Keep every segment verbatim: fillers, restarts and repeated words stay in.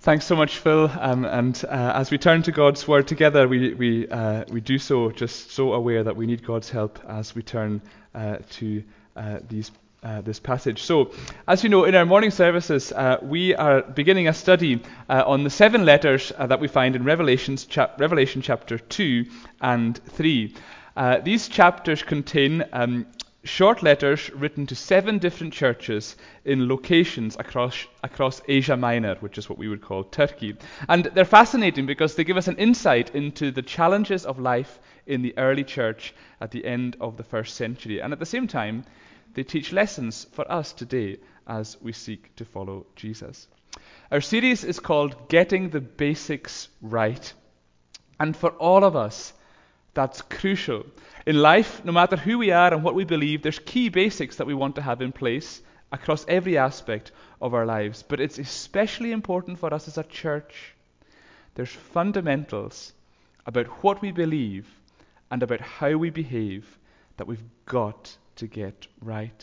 Thanks so much, Phil. Um, and uh, as we turn to God's Word together, we we uh, we do so just so aware that we need God's help as we turn uh, to uh, these uh, this passage. So, as you know, in our morning services, uh, we are beginning a study uh, on the seven letters uh, that we find in Revelations chap- Revelation chapter two and three. Uh, these chapters contain um, short letters written to seven different churches in locations across across Asia Minor, which is what we would call Turkey. And they're fascinating because they give us an insight into the challenges of life in the early church at the end of the first century. And at the same time, they teach lessons for us today as we seek to follow Jesus. Our series is called Getting the Basics Right. And for all of us, that's crucial. In life, no matter who we are and what we believe, there's key basics that we want to have in place across every aspect of our lives. But it's especially important for us as a church. There's fundamentals about what we believe and about how we behave that we've got to get right.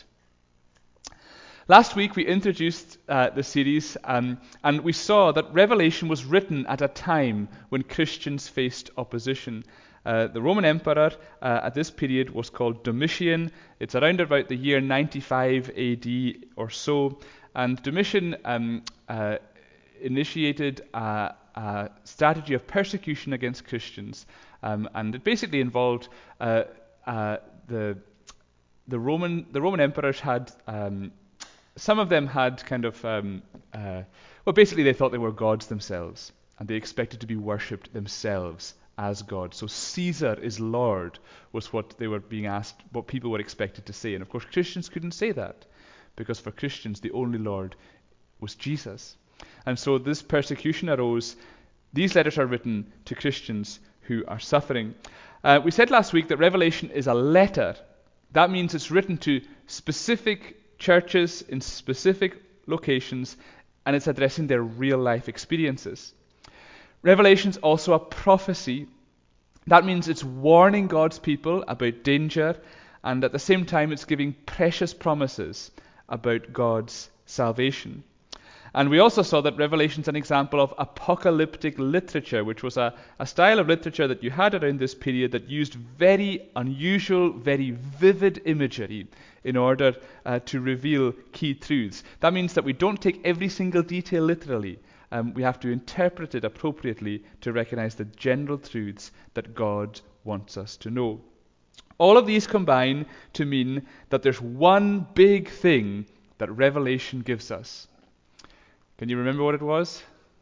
Last week we introduced uh, the series um, and we saw that Revelation was written at a time when Christians faced opposition. Uh, the Roman emperor uh, at this period was called Domitian. It's around about the year ninety-five A D or so. And Domitian um, uh, initiated a, a strategy of persecution against Christians. Um, and it basically involved uh, uh, the the Roman the Roman emperors had um, some of them had kind of um, uh, well basically they thought they were gods themselves and they expected to be worshipped themselves as God. So Caesar is Lord was what they were being asked, what people were expected to say. And of course Christians couldn't say that because for Christians the only Lord was Jesus. And so this persecution arose. These letters are written to Christians who are suffering. Uh, we said last week that Revelation is a letter. That means it's written to specific churches in specific locations and it's addressing their real life experiences. Revelation's also a prophecy. That means it's warning God's people about danger, and at the same time it's giving precious promises about God's salvation. And we also saw that Revelation's an example of apocalyptic literature, which was a, a style of literature that you had around this period that used very unusual, very vivid imagery in order uh, to reveal key truths. That means that we don't take every single detail literally. Um, we have to interpret it appropriately to recognize the general truths that God wants us to know. All of these combine to mean that there's one big thing that Revelation gives us. Can you remember what it was?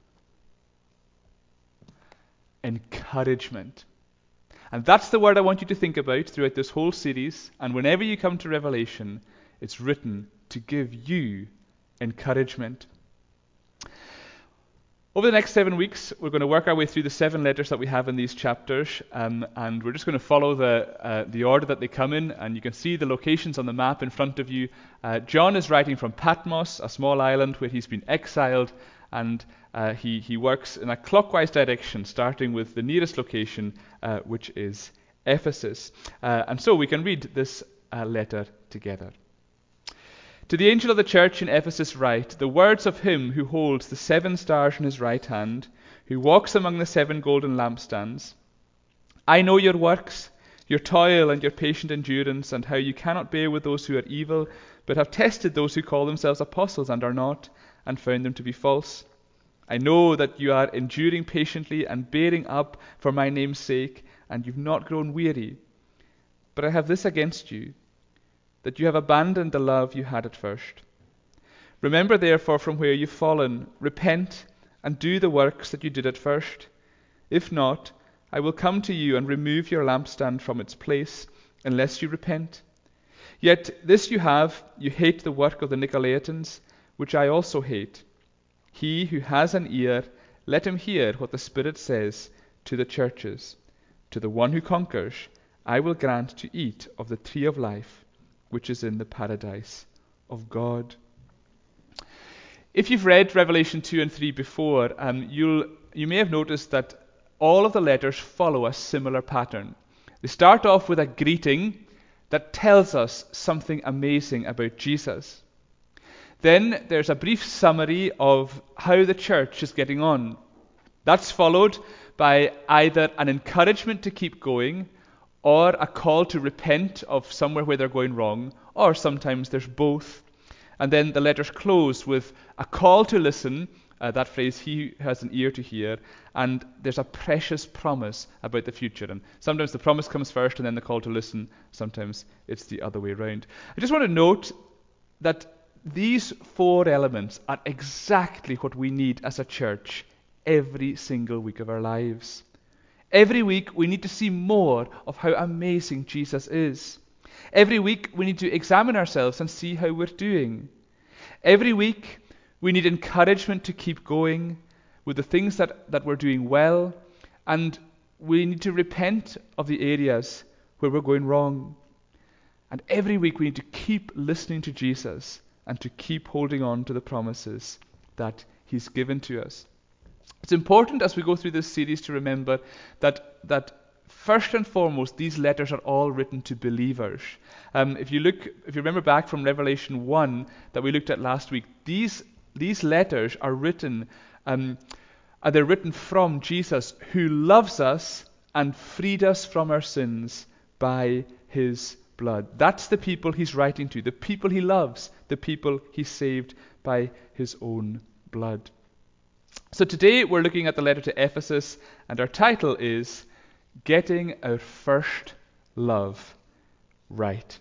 Encouragement. And that's the word I want you to think about throughout this whole series. And whenever you come to Revelation, it's written to give you encouragement. Over the next seven weeks, we're going to work our way through the seven letters that we have in these chapters, um, and we're just going to follow the uh, the order that they come in, and you can see the locations on the map in front of you. Uh, John is writing from Patmos, a small island where he's been exiled, and uh, he, he works in a clockwise direction, starting with the nearest location, uh, which is Ephesus. Uh, and so we can read this uh, letter together. To the angel of the church in Ephesus write, the words of him who holds the seven stars in his right hand, who walks among the seven golden lampstands. I know your works, your toil and your patient endurance, and how you cannot bear with those who are evil, but have tested those who call themselves apostles and are not, and found them to be false. I know that you are enduring patiently and bearing up for my name's sake, and you've not grown weary. But I have this against you, that you have abandoned the love you had at first. Remember therefore from where you've fallen, repent, and do the works that you did at first. If not, I will come to you and remove your lampstand from its place, unless you repent. Yet this you have, you hate the work of the Nicolaitans, which I also hate. He who has an ear, let him hear what the Spirit says to the churches. To the one who conquers, I will grant to eat of the tree of life, which is in the paradise of God. If you've read Revelation two and three before, um, you'll you may have noticed that all of the letters follow a similar pattern. They start off with a greeting that tells us something amazing about Jesus. Then there's a brief summary of how the church is getting on. That's followed by either an encouragement to keep going, or a call to repent of somewhere where they're going wrong, or sometimes there's both. And then the letters close with a call to listen, uh, that phrase, he has an ear to hear, and there's a precious promise about the future. And sometimes the promise comes first and then the call to listen. Sometimes it's the other way around. I just want to note that these four elements are exactly what we need as a church every single week of our lives. Every week we need to see more of how amazing Jesus is. Every week we need to examine ourselves and see how we're doing. Every week we need encouragement to keep going with the things that, that we're doing well, and we need to repent of the areas where we're going wrong. And every week we need to keep listening to Jesus and to keep holding on to the promises that he's given to us. It's important as we go through this series to remember that that first and foremost, these letters are all written to believers. Um, if you look, if you remember back from Revelation one that we looked at last week, these these letters are written, um, are they're written from Jesus, who loves us and freed us from our sins by his blood. That's the people he's writing to, the people he loves, the people he saved by his own blood. So today we're looking at the letter to Ephesus, and our title is Getting Our First Love Right.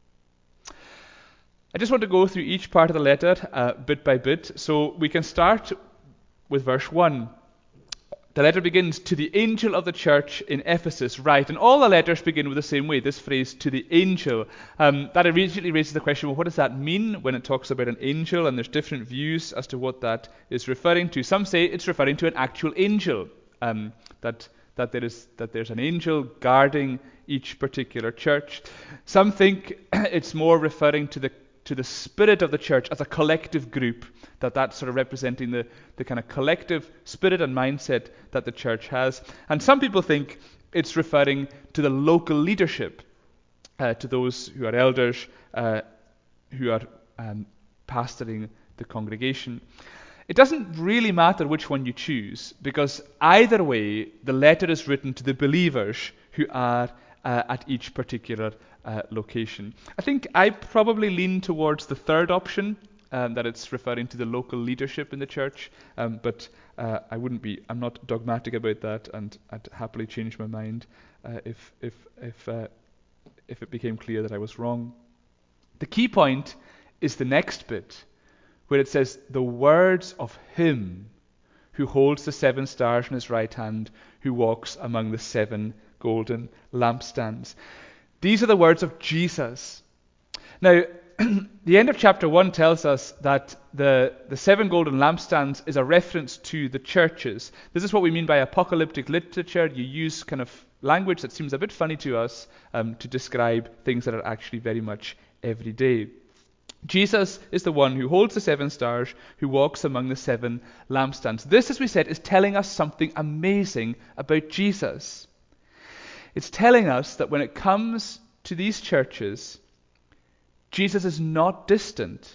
I just want to go through each part of the letter uh, bit by bit. So we can start with verse one. The letter begins, to the angel of the church in Ephesus, write. And all the letters begin with the same way, this phrase, to the angel. Um, that immediately raises the question, well, what does that mean when it talks about an angel? And there's different views as to what that is referring to. Some say it's referring to an actual angel, um, that that there is that there's an angel guarding each particular church. Some think it's more referring to the to the spirit of the church as a collective group, that that's sort of representing the, the kind of collective spirit and mindset that the church has. And some people think it's referring to the local leadership, uh, to those who are elders, uh, who are um, pastoring the congregation. It doesn't really matter which one you choose, because either way, the letter is written to the believers who are uh, at each particular uh, location. I think I probably lean towards the third option, um, that it's referring to the local leadership in the church, um, but uh, I wouldn't be, I'm not dogmatic about that, and I'd happily change my mind uh, if if if uh, if it became clear that I was wrong. The key point is the next bit, where it says, the words of him who holds the seven stars in his right hand, who walks among the seven golden lampstands. These are the words of Jesus. Now, the end of chapter one tells us that the, the seven golden lampstands is a reference to the churches. This is what we mean by apocalyptic literature. You use kind of language that seems a bit funny to us um, to describe things that are actually very much everyday. Jesus is the one who holds the seven stars, who walks among the seven lampstands. This, as we said, is telling us something amazing about Jesus. It's telling us that when it comes to these churches, Jesus is not distant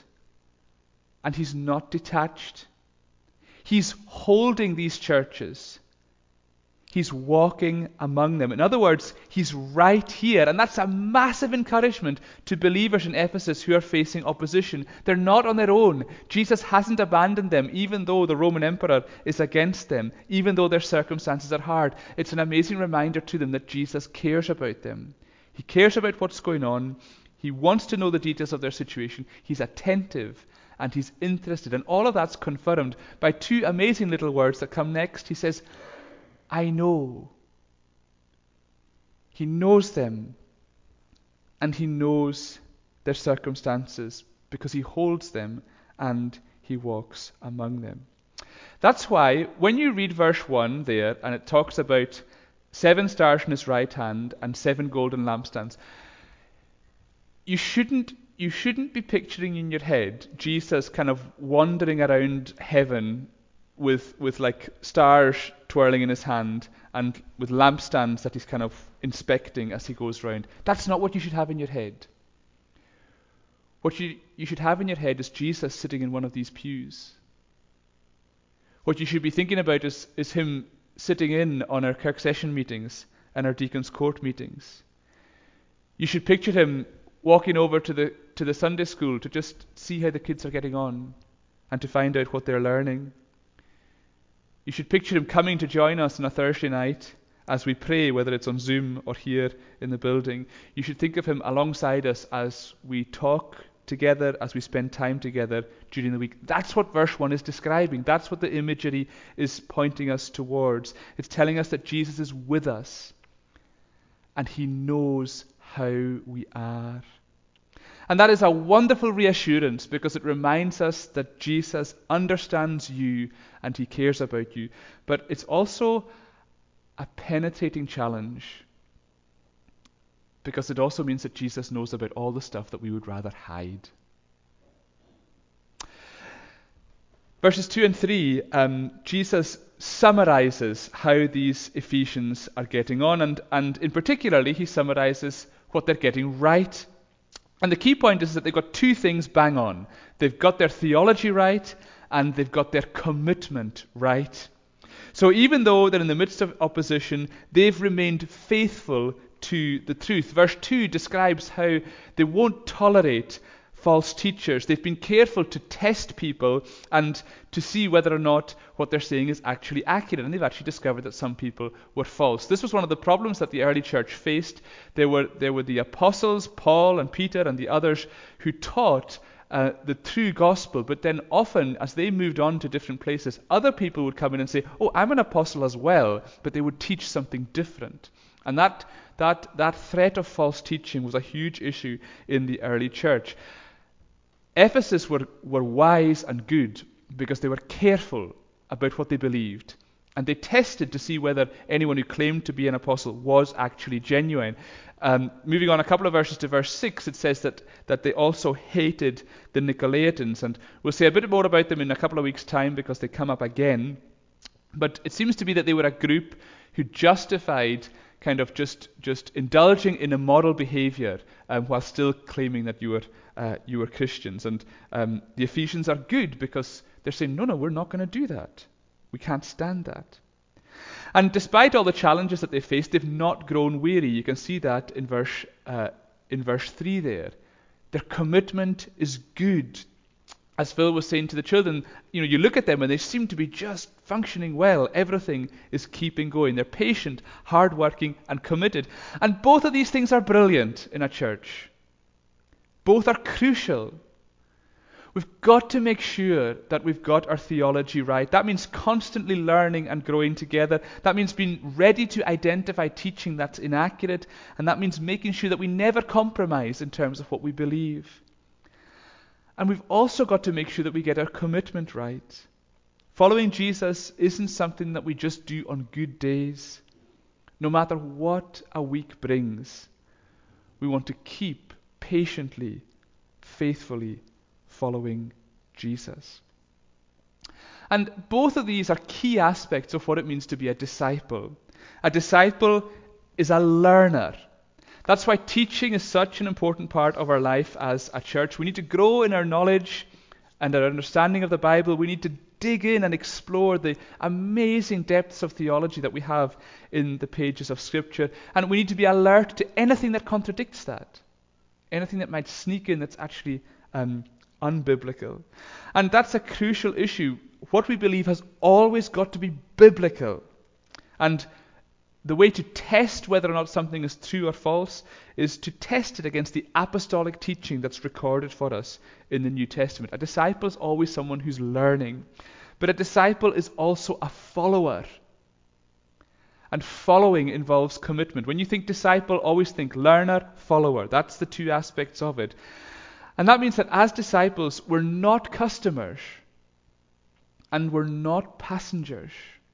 and he's not detached. He's holding these churches. He's walking among them. In other words, he's right here. And that's a massive encouragement to believers in Ephesus who are facing opposition. They're not on their own. Jesus hasn't abandoned them, even though the Roman emperor is against them, even though their circumstances are hard. It's an amazing reminder to them that Jesus cares about them. He cares about what's going on. He wants to know the details of their situation. He's attentive and he's interested. And all of that's confirmed by two amazing little words that come next. He says, I know. He knows them, and he knows their circumstances because he holds them and he walks among them. That's why when you read verse one there, and it talks about seven stars in his right hand and seven golden lampstands, you shouldn't you shouldn't be picturing in your head Jesus kind of wandering around heaven with with like stars twirling in his hand and with lampstands that he's kind of inspecting as he goes round. That's not what you should have in your head. What you, you should have in your head is Jesus sitting in one of these pews. What you should be thinking about is, is him sitting in on our Kirk session meetings and our deacons' court meetings. You should picture him walking over to the to the Sunday school to just see how the kids are getting on and to find out what they're learning. You should picture him coming to join us on a Thursday night as we pray, whether it's on Zoom or here in the building. You should think of him alongside us as we talk together, as we spend time together during the week. That's what verse one is describing. That's what the imagery is pointing us towards. It's telling us that Jesus is with us and he knows how we are. And that is a wonderful reassurance because it reminds us that Jesus understands you and he cares about you. But it's also a penetrating challenge because it also means that Jesus knows about all the stuff that we would rather hide. Verses two and three, um, Jesus summarizes how these Ephesians are getting on, and, and in particularly he summarizes what they're getting right. And the key point is that they've got two things bang on. They've got their theology right, and they've got their commitment right. So even though they're in the midst of opposition, they've remained faithful to the truth. Verse two describes how they won't tolerate false teachers. They've been careful to test people and to see whether or not what they're saying is actually accurate. And they've actually discovered that some people were false. This was one of the problems that the early church faced. There were, there were the apostles, Paul and Peter and the others, who taught uh, the true gospel. But then often, as they moved on to different places, other people would come in and say, oh, I'm an apostle as well. But they would teach something different. And that, that, that threat of false teaching was a huge issue in the early church. Ephesus were, were wise and good because they were careful about what they believed. And they tested to see whether anyone who claimed to be an apostle was actually genuine. Um, moving on a couple of verses to verse six, it says that, that they also hated the Nicolaitans. And we'll say a bit more about them in a couple of weeks' time because they come up again. But it seems to be that they were a group who justified kind of just, just indulging in immoral behavior um, while still claiming that you were uh, you were Christians. And um, the Ephesians are good because they're saying, no, no, we're not going to do that. We can't stand that. And despite all the challenges that they faced, they've not grown weary. You can see that in verse uh, in verse three there. Their commitment is good. As Phil was saying to the children, you know, you look at them and they seem to be just functioning well. Everything is keeping going. They're patient, hardworking, and committed. And both of these things are brilliant in a church. Both are crucial. We've got to make sure that we've got our theology right. That means constantly learning and growing together. That means being ready to identify teaching that's inaccurate. And that means making sure that we never compromise in terms of what we believe. And we've also got to make sure that we get our commitment right. Following Jesus isn't something that we just do on good days. No matter what a week brings, we want to keep patiently, faithfully following Jesus. And both of these are key aspects of what it means to be a disciple. A disciple is a learner. That's why teaching is such an important part of our life as a church. We need to grow in our knowledge and our understanding of the Bible. We need to dig in and explore the amazing depths of theology that we have in the pages of Scripture. And we need to be alert to anything that contradicts that. Anything that might sneak in that's actually um, unbiblical. And that's a crucial issue. What we believe has always got to be biblical. And the way to test whether or not something is true or false is to test it against the apostolic teaching that's recorded for us in the New Testament. A disciple is always someone who's learning. But a disciple is also a follower. And following involves commitment. When you think disciple, always think learner, follower. That's the two aspects of it. And that means that as disciples, we're not customers. And we're not passengers.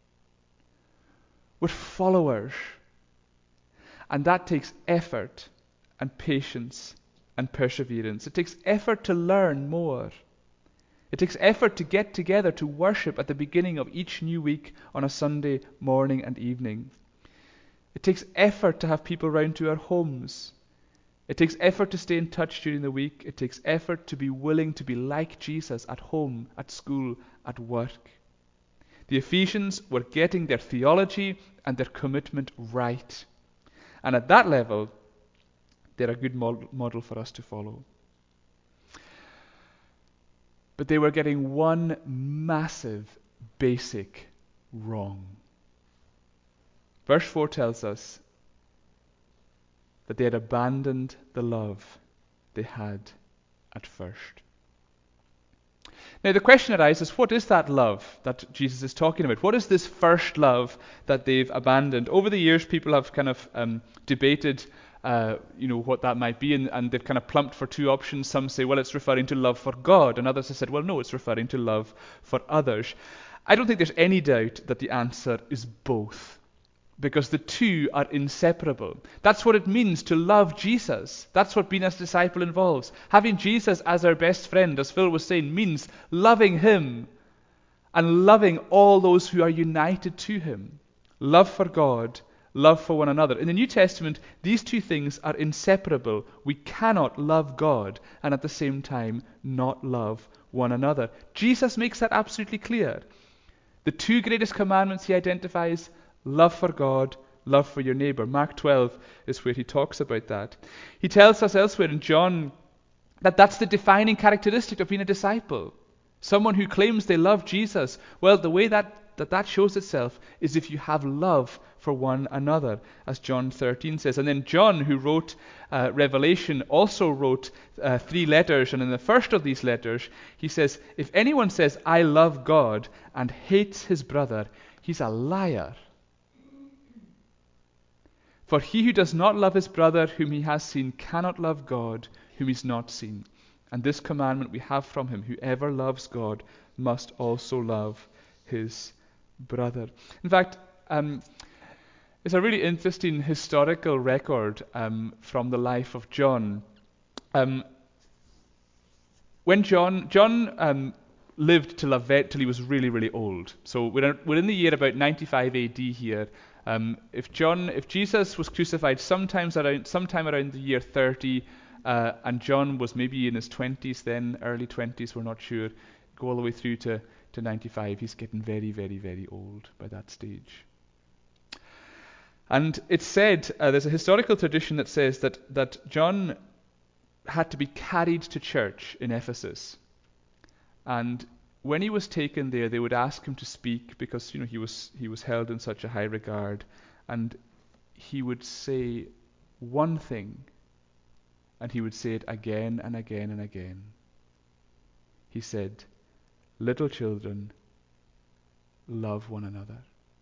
We're followers. And that takes effort and patience and perseverance. It takes effort to learn more. It takes effort to get together to worship at the beginning of each new week on a Sunday morning and evening. It takes effort to have people round to our homes. It takes effort to stay in touch during the week. It takes effort to be willing to be like Jesus at home, at school, at work. The Ephesians were getting their theology and their commitment right. And at that level, they're a good model for us to follow. But they were getting one massive, basic wrong. Verse four tells us that they had abandoned the love they had at first. Now the question arises, what is that love that Jesus is talking about? What is this first love that they've abandoned? Over the years, people have kind of um, debated uh, you know, what that might be, and, and they've kind of plumped for two options. Some say, well, it's referring to love for God, and others have said, well, no, it's referring to love for others. I don't think there's any doubt that the answer is both, because the two are inseparable. That's what it means to love Jesus. That's what being a disciple involves. Having Jesus as our best friend, as Phil was saying, means loving him and loving all those who are united to him. Love for God, love for one another. In the New Testament, these two things are inseparable. We cannot love God and at the same time not love one another. Jesus makes that absolutely clear. The two greatest commandments he identifies: love for God, love for your neighbor. Mark twelve is where he talks about that. He tells us elsewhere in John that that's the defining characteristic of being a disciple. Someone who claims they love Jesus. Well, the way that that, that shows itself is if you have love for one another, as John thirteen says. And then John, who wrote uh, Revelation, also wrote uh, three letters. And in the first of these letters, he says, if anyone says, I love God, and hates his brother, he's a liar. For he who does not love his brother whom he has seen cannot love God whom he's not seen. And this commandment we have from him: whoever loves God must also love his brother. In fact, um, it's a really interesting historical record um, from the life of John. Um, when John John um, lived till, a till he was really, really old. So we're, we're in the year about ninety-five A D here. Um, if John, if Jesus was crucified sometimes around, sometime around the year thirty, uh, and John was maybe in his twenties then, early twenties, we're not sure, go all the way through to, to ninety-five, he's getting very, very, very old by that stage. And it's said, uh, there's a historical tradition that says that, that John had to be carried to church in Ephesus. And when he was taken there, they would ask him to speak because, you know, he was he was held in such a high regard, and he would say one thing, and he would say it again and again and again. He said, "Little children, love one another."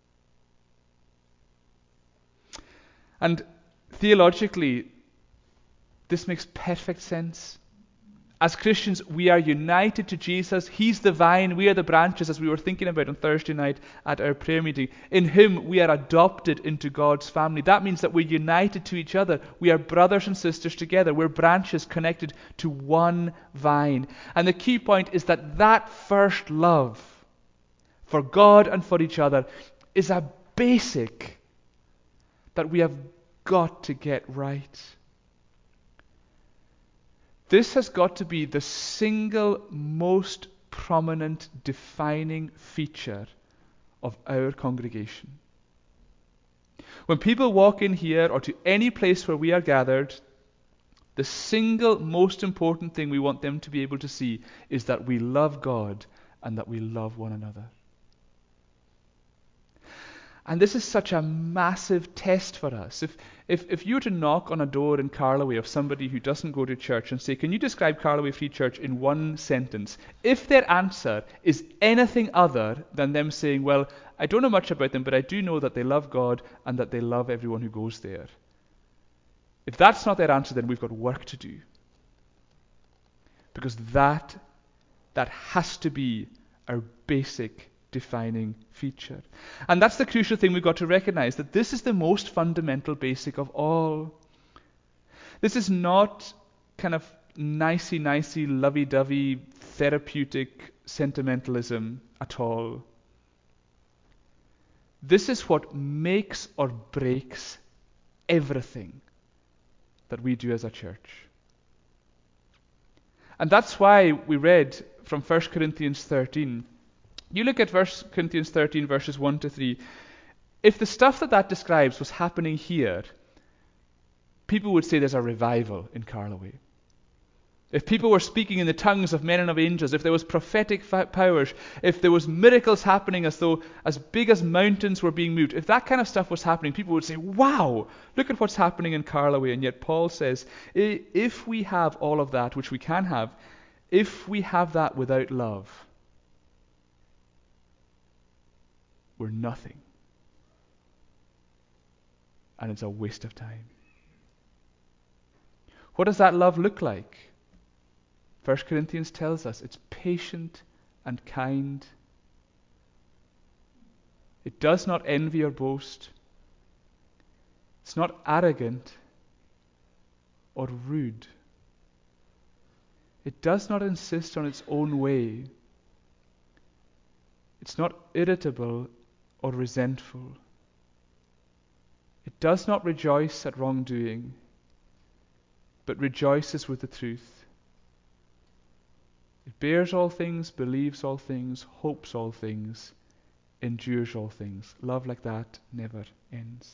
And theologically, this makes perfect sense. As Christians, we are united to Jesus. He's the vine, we are the branches, as we were thinking about on Thursday night at our prayer meeting. In him, we are adopted into God's family. That means that we're united to each other. We are brothers and sisters together. We're branches connected to one vine. And the key point is that that first love for God and for each other is a basic that we have got to get right. This has got to be the single most prominent defining feature of our congregation. When people walk in here or to any place where we are gathered, the single most important thing we want them to be able to see is that we love God and that we love one another. And this is such a massive test for us. If, if if you were to knock on a door in Carloway of somebody who doesn't go to church and say, can you describe Carloway Free Church in one sentence? If their answer is anything other than them saying, well, I don't know much about them, but I do know that they love God and that they love everyone who goes there. If that's not their answer, then we've got work to do. Because that, that has to be our basic defining feature. And that's the crucial thing we've got to recognize, that this is the most fundamental basic of all. This is not kind of nicey nicey lovey dovey therapeutic sentimentalism at all. This is what makes or breaks everything that we do as a church. And that's why we read from First Corinthians thirteen. You look at First Corinthians thirteen, verses one to three. If the stuff that that describes was happening here, people would say there's a revival in Carloway. If people were speaking in the tongues of men and of angels, if there was prophetic fa- powers, if there was miracles happening as though as big as mountains were being moved, if that kind of stuff was happening, people would say, wow, look at what's happening in Carloway. And yet Paul says, if we have all of that, which we can have, if we have that without love, we're nothing. And it's a waste of time. What does that love look like? First Corinthians tells us it's patient and kind. It does not envy or boast. It's not arrogant or rude. It does not insist on its own way. It's not irritable or resentful. It does not rejoice at wrongdoing, but rejoices with the truth. It bears all things, believes all things, hopes all things, endures all things. Love like that never ends.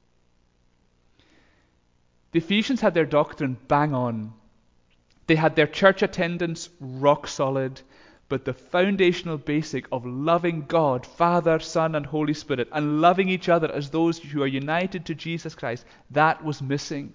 The Ephesians had their doctrine bang on. They had their church attendance rock solid, but the foundational basic of loving God, Father, Son, and Holy Spirit, and loving each other as those who are united to Jesus Christ, that was missing.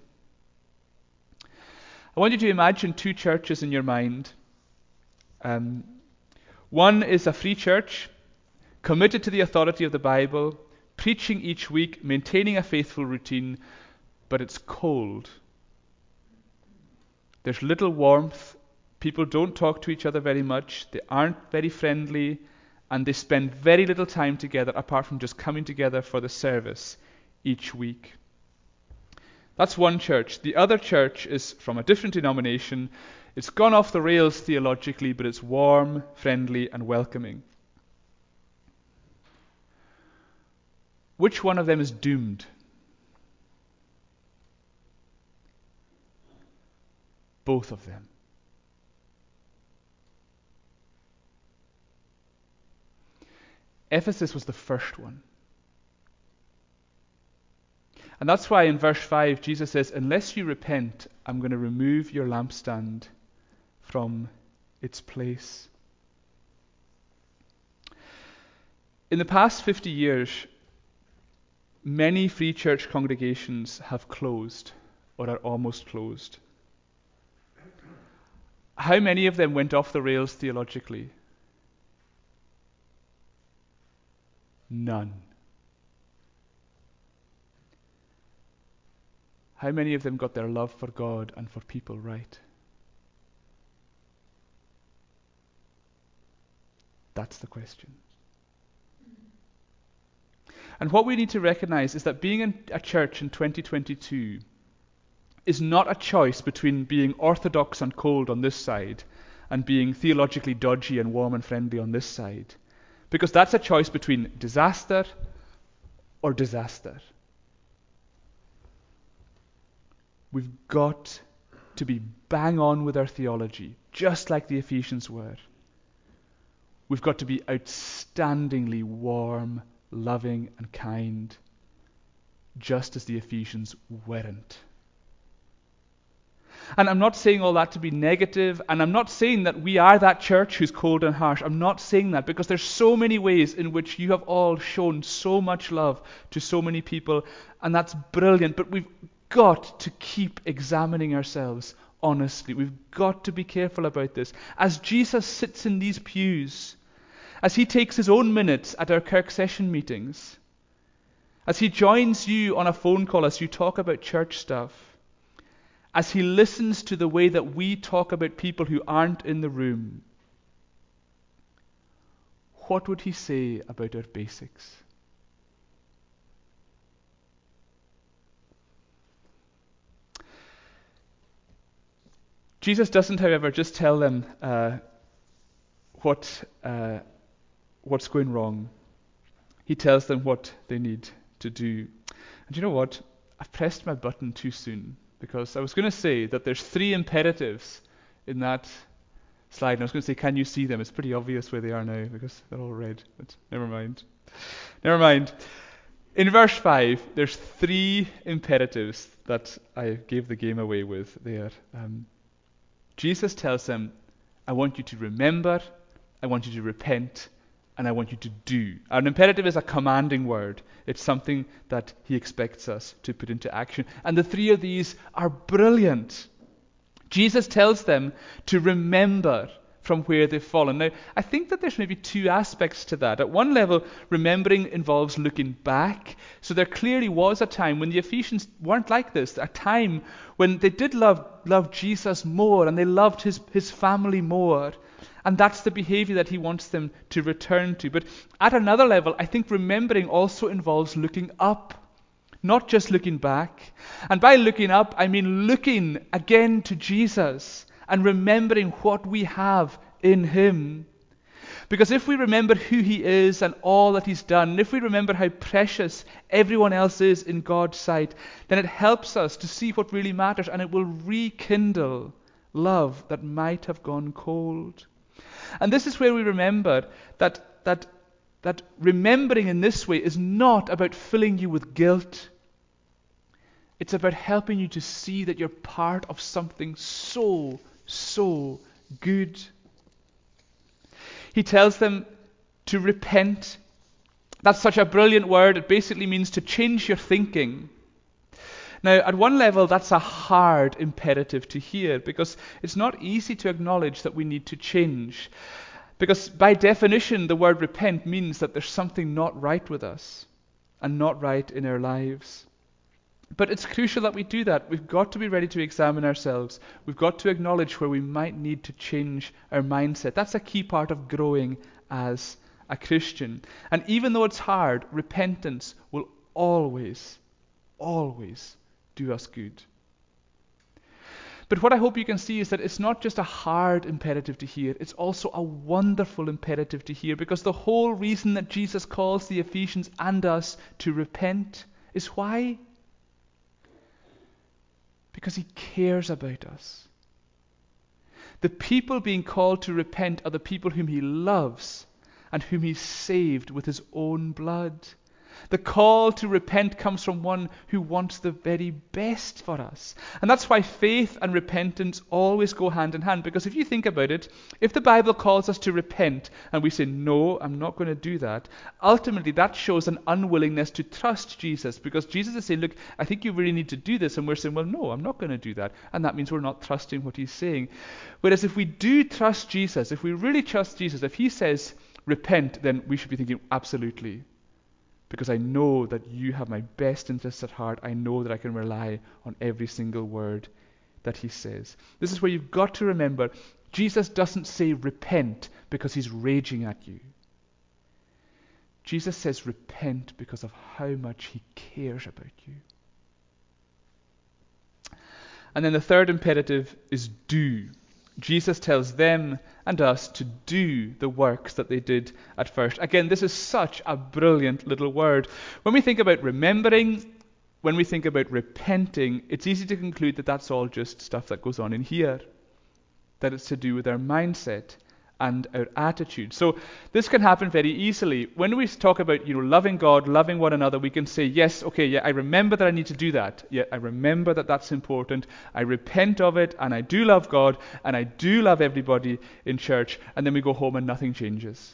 I want you to imagine two churches in your mind. Um, one is a free church, committed to the authority of the Bible, preaching each week, maintaining a faithful routine, but it's cold. There's little warmth. People don't talk to each other very much. They aren't very friendly, and they spend very little time together apart from just coming together for the service each week. That's one church. The other church is from a different denomination. It's gone off the rails theologically, but it's warm, friendly, and welcoming. Which one of them is doomed? Both of them. Ephesus was the first one. And that's why in verse five, Jesus says, unless you repent, I'm going to remove your lampstand from its place. In the past fifty years, many free church congregations have closed or are almost closed. How many of them went off the rails theologically? None. How many of them got their love for God and for people right? That's the question. And what we need to recognize is that being in a church in twenty twenty-two is not a choice between being orthodox and cold on this side and being theologically dodgy and warm and friendly on this side. Because that's a choice between disaster or disaster. We've got to be bang on with our theology, just like the Ephesians were. We've got to be outstandingly warm, loving, and kind, just as the Ephesians weren't. And I'm not saying all that to be negative, and I'm not saying that we are that church who's cold and harsh. I'm not saying that, because there's so many ways in which you have all shown so much love to so many people, and that's brilliant. But we've got to keep examining ourselves honestly. We've got to be careful about this. As Jesus sits in these pews, as he takes his own minutes at our Kirk session meetings, as he joins you on a phone call as you talk about church stuff, as he listens to the way that we talk about people who aren't in the room, what would he say about our basics? Jesus doesn't, however, just tell them uh, what uh, what's going wrong. He tells them what they need to do. And you know what? I've pressed my button too soon. because I was going to say that there's three imperatives in that slide, and I was going to say, can you see them? It's pretty obvious where they are now because they're all red, but never mind. Never mind. In verse five, there's three imperatives that I gave the game away with there. Um, Jesus tells them, I want you to remember, I want you to repent, and I want you to do. An imperative is a commanding word. It's something that he expects us to put into action. And the three of these are brilliant. Jesus tells them to remember from where they've fallen. Now, I think that there's maybe two aspects to that. At one level, remembering involves looking back. So there clearly was a time when the Ephesians weren't like this, a time when they did love, love Jesus more and they loved his, his family more. And that's the behavior that he wants them to return to. But at another level, I think remembering also involves looking up, not just looking back. And by looking up, I mean looking again to Jesus and remembering what we have in him. Because if we remember who he is and all that he's done, and if we remember how precious everyone else is in God's sight, then it helps us to see what really matters, and it will rekindle love that might have gone cold. And this is where we remember that that that remembering in this way is not about filling you with guilt. It's about helping you to see that you're part of something so, so good. He tells them to repent. That's such a brilliant word. It basically means to change your thinking. Now, at one level, that's a hard imperative to hear because it's not easy to acknowledge that we need to change. Because by definition, the word repent means that there's something not right with us and not right in our lives. But it's crucial that we do that. We've got to be ready to examine ourselves. We've got to acknowledge where we might need to change our mindset. That's a key part of growing as a Christian. And even though it's hard, repentance will always, always do us good. But what I hope you can see is that it's not just a hard imperative to hear, it's also a wonderful imperative to hear, because the whole reason that Jesus calls the Ephesians and us to repent is why? Because he cares about us. The people being called to repent are the people whom he loves and whom he saved with his own blood. The call to repent comes from one who wants the very best for us. And that's why faith and repentance always go hand in hand. Because if you think about it, if the Bible calls us to repent and we say, no, I'm not going to do that, ultimately that shows an unwillingness to trust Jesus. Because Jesus is saying, look, I think you really need to do this. And we're saying, well, no, I'm not going to do that. And that means we're not trusting what he's saying. Whereas if we do trust Jesus, if we really trust Jesus, if he says repent, then we should be thinking, absolutely. Because I know that you have my best interests at heart. I know that I can rely on every single word that he says. This is where you've got to remember, Jesus doesn't say repent because he's raging at you. Jesus says repent because of how much he cares about you. And then the third imperative is do. Jesus tells them and us to do the works that they did at first. Again, this is such a brilliant little word. When we think about remembering, when we think about repenting, it's easy to conclude that that's all just stuff that goes on in here, that it's to do with our mindset and our attitude. So this can happen very easily. When we talk about, you know, loving God, loving one another, we can say, yes, okay, yeah, I remember that I need to do that. Yeah, I remember that that's important. I repent of it, and I do love God, and I do love everybody in church, and then we go home and nothing changes.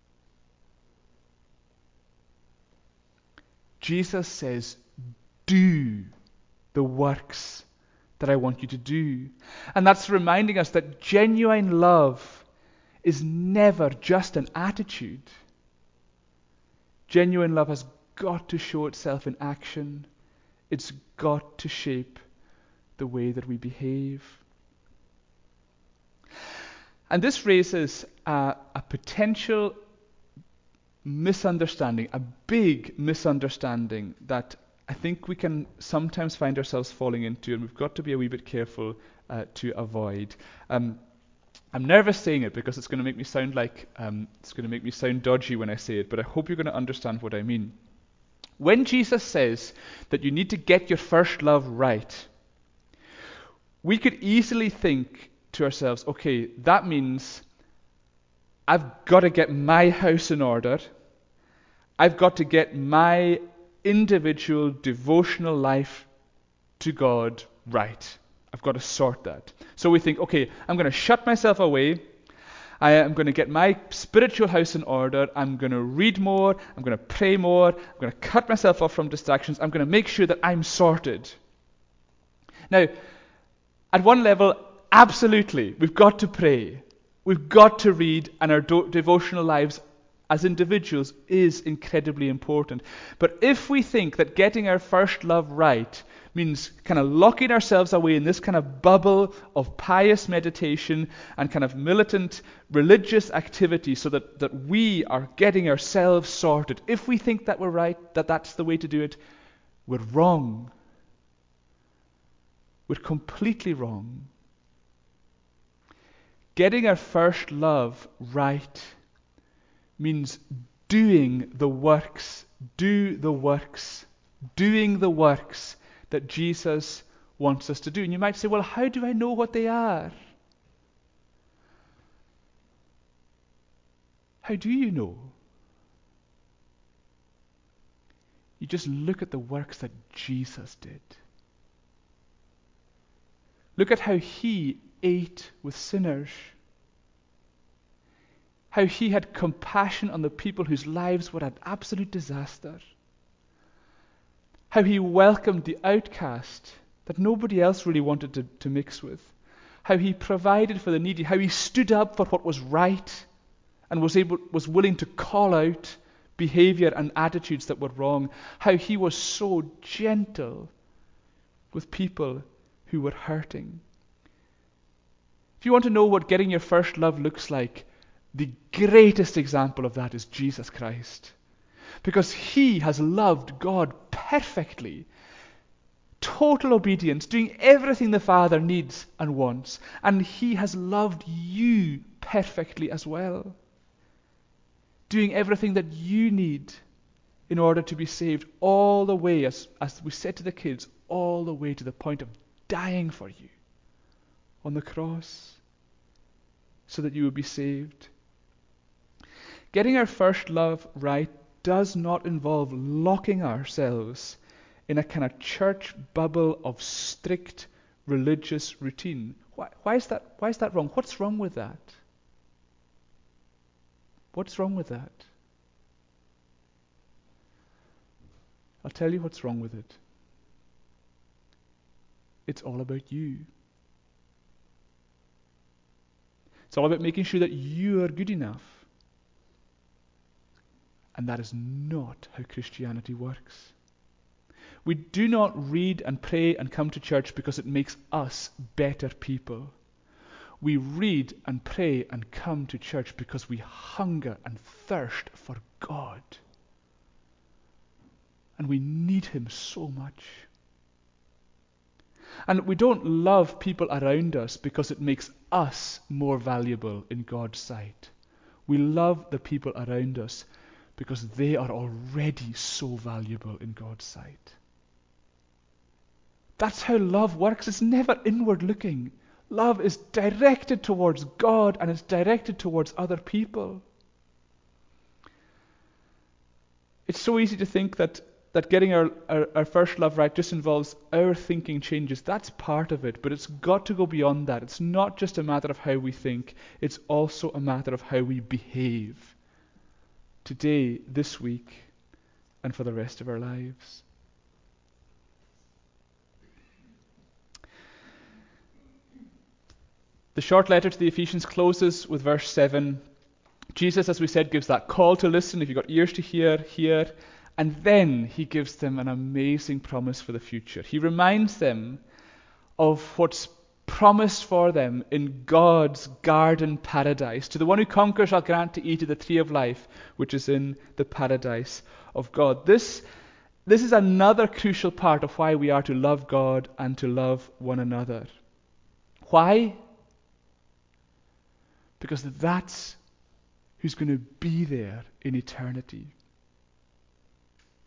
Jesus says, do the works that I want you to do. And that's reminding us that genuine love is never just an attitude. Genuine love has got to show itself in action. It's got to shape the way that we behave. And this raises a, a potential misunderstanding, a big misunderstanding that I think we can sometimes find ourselves falling into, and we've got to be a wee bit careful uh, to avoid. Um, I'm nervous saying it because it's going to make me sound like um, it's going to make me sound dodgy when I say it, but I hope you're going to understand what I mean. When Jesus says that you need to get your first love right, we could easily think to ourselves, okay, that means I've got to get my house in order. I've got to get my individual devotional life to God right. I've got to sort that. So we think, okay, I'm going to shut myself away. I am going to get my spiritual house in order. I'm going to read more. I'm going to pray more. I'm going to cut myself off from distractions. I'm going to make sure that I'm sorted. Now, at one level, absolutely, we've got to pray. We've got to read, and our do- devotional lives as individuals is incredibly important. But if we think that getting our first love right means kind of locking ourselves away in this kind of bubble of pious meditation and kind of militant religious activity so that, that we are getting ourselves sorted, if we think that we're right, that that's the way to do it, we're wrong. We're completely wrong. Getting our first love right means doing the works, do the works, doing the works that Jesus wants us to do. And you might say, well, how do I know what they are? How do you know? You just look at the works that Jesus did. Look at how he ate with sinners. How he had compassion on the people whose lives were an absolute disaster. How he welcomed the outcast that nobody else really wanted to, to mix with. How he provided for the needy. How he stood up for what was right and was able, was willing to call out behavior and attitudes that were wrong. How he was so gentle with people who were hurting. If you want to know what getting your first love looks like, the greatest example of that is Jesus Christ. Because he has loved God perfectly. Total obedience, doing everything the Father needs and wants. And he has loved you perfectly as well. Doing everything that you need in order to be saved, all the way, as, as we said to the kids, all the way to the point of dying for you on the cross so that you would be saved. Getting our first love right does not involve locking ourselves in a kind of church bubble of strict religious routine. Why, why is that, why is that wrong? What's wrong with that? What's wrong with that? I'll tell you what's wrong with it. It's all about you. It's all about making sure that you are good enough. And that is not how Christianity works. We do not read and pray and come to church because it makes us better people. We read and pray and come to church because we hunger and thirst for God. And we need him so much. And we don't love people around us because it makes us more valuable in God's sight. We love the people around us because they are already so valuable in God's sight. That's how love works. It's never inward looking. Love is directed towards God and it's directed towards other people. It's so easy to think that, that getting our, our, our first love right just involves our thinking changes. That's part of it, but it's got to go beyond that. It's not just a matter of how we think, it's also a matter of how we behave today, this week, and for the rest of our lives. The short letter to the Ephesians closes with verse seven. Jesus, as we said, gives that call to listen. If you've got ears to hear, hear. And then he gives them an amazing promise for the future. He reminds them of what's promised for them in God's garden paradise. To the one who conquers, I'll grant to eat of the tree of life, which is in the paradise of God. This, this is another crucial part of why we are to love God and to love one another. Why? Because that's who's going to be there in eternity.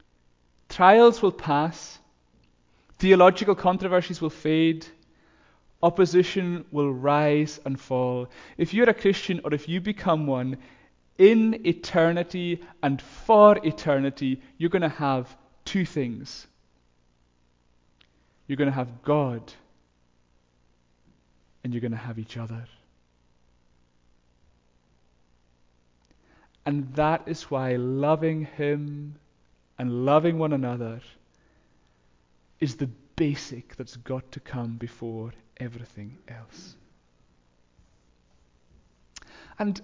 Trials will pass, theological controversies will fade, Opposition will rise and fall. If you're a Christian or if you become one, in eternity and for eternity, you're going to have two things. You're going to have God and you're going to have each other. And that is why loving Him and loving one another is the basic that's got to come before everything else. And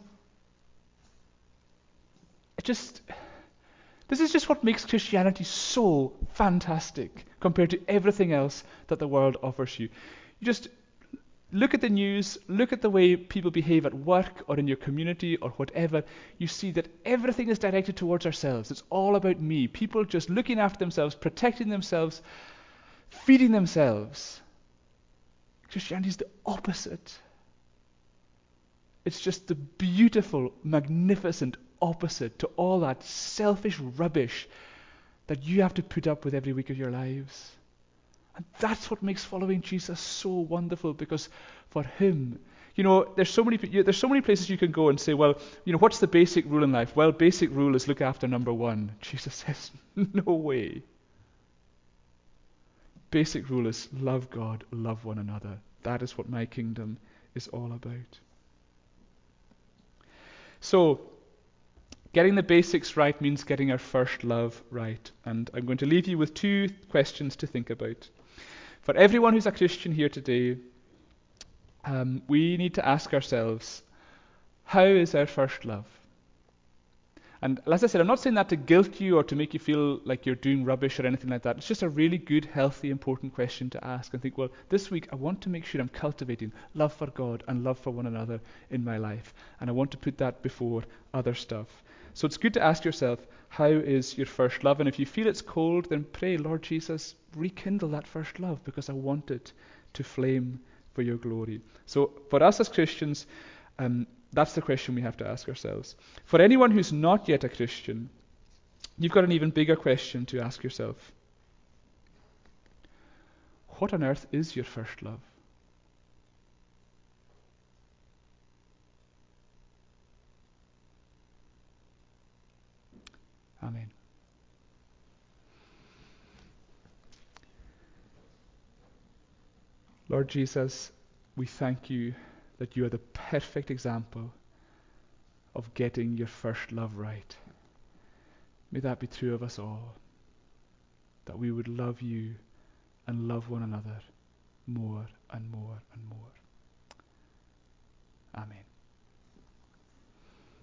it just, this is just what makes Christianity so fantastic compared to everything else that the world offers you. You just look at the news, look at the way people behave at work or in your community or whatever. You see that everything is directed towards ourselves. It's all about me. People just looking after themselves, protecting themselves, feeding themselves. Christianity is the opposite. It's just the beautiful, magnificent opposite to all that selfish rubbish that you have to put up with every week of your lives. And that's what makes following Jesus so wonderful, because for Him, you know, there's so many there's so many places you can go and say, well, you know, what's the basic rule in life? Well, basic rule is look after number one. Jesus says, no way. Basic rule is love God, love one another. That is what my kingdom is all about. So, getting the basics right means getting our first love right. And I'm going to leave you with two questions to think about. For everyone who's a Christian here today, um, we need to ask ourselves, how is our first love? And as I said, I'm not saying that to guilt you or to make you feel like you're doing rubbish or anything like that. It's just a really good, healthy, important question to ask and think, well, this week I want to make sure I'm cultivating love for God and love for one another in my life. And I want to put that before other stuff. So it's good to ask yourself, how is your first love? And if you feel it's cold, then pray, Lord Jesus, rekindle that first love, because I want it to flame for your glory. So for us as Christians, um, that's the question we have to ask ourselves. For anyone who's not yet a Christian, you've got an even bigger question to ask yourself. What on earth is your first love? Amen. Lord Jesus, we thank you that you are the perfect example of getting your first love right. May that be true of us all, that we would love you and love one another more and more and more. Amen.